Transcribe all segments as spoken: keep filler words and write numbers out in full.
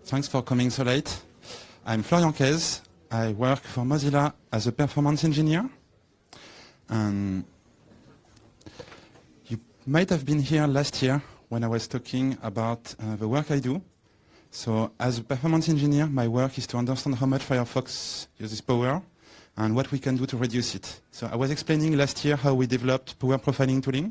Thanks for coming so late. I'm Florian Kez. I work for Mozilla as a performance engineer. And you might have been here last year when I was talking about uh, the work I do. So as a performance engineer, my work is to understand how much Firefox uses power and what we can do to reduce it. So I was explaining last year how we developed power profiling tooling.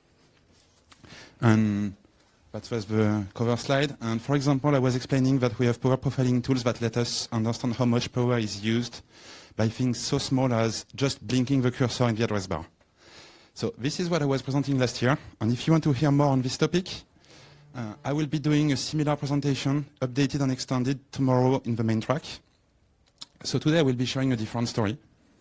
And that was the cover slide. And for example, I was explaining that we have power profiling tools that let us understand how much power is used by things so small as just blinking the cursor in the address bar. So this is what I was presenting last year. And if you want to hear more on this topic, uh, I will be doing a similar presentation, updated and extended, tomorrow in the main track. So today I will be sharing a different story.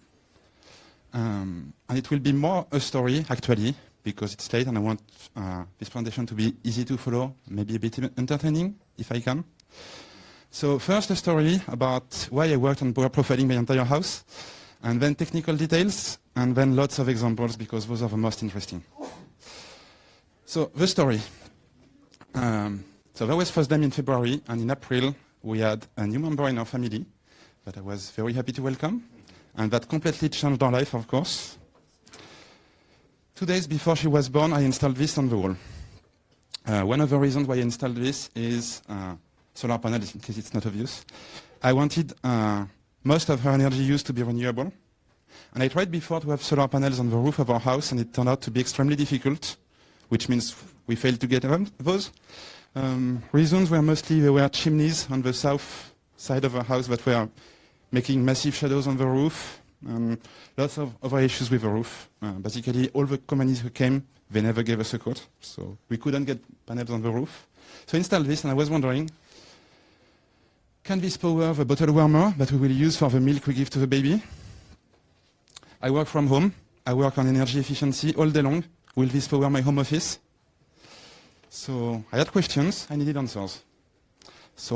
Um, and it will be more a story, actually, because it's late and I want uh, this presentation to be easy to follow, maybe a bit entertaining, if I can. So first a story about why I worked on power profiling my entire house, and then technical details, and then lots of examples, because those are the most interesting. So the story. Um, so that was first time in February, and in April we had a new member in our family that I was very happy to welcome, and that completely changed our life, of course. Two days before she was born, I installed this on the wall. Uh, one of the reasons why I installed this is uh, solar panels, in case it's not obvious. I wanted uh, most of her energy use to be renewable. And I tried before to have solar panels on the roof of our house, and it turned out to be extremely difficult, which means we failed to get those. Um, reasons were mostly there were chimneys on the south side of our house that were making massive shadows on the roof. Um, lots of other issues with the roof. Uh, basically, all the companies who came, they never gave us a quote, so we couldn't get panels on the roof. So I installed this, and I was wondering, can this power the bottle warmer that we will use for the milk we give to the baby? I work from home. I work on energy efficiency all day long. Will this power my home office? So I had questions. I needed answers.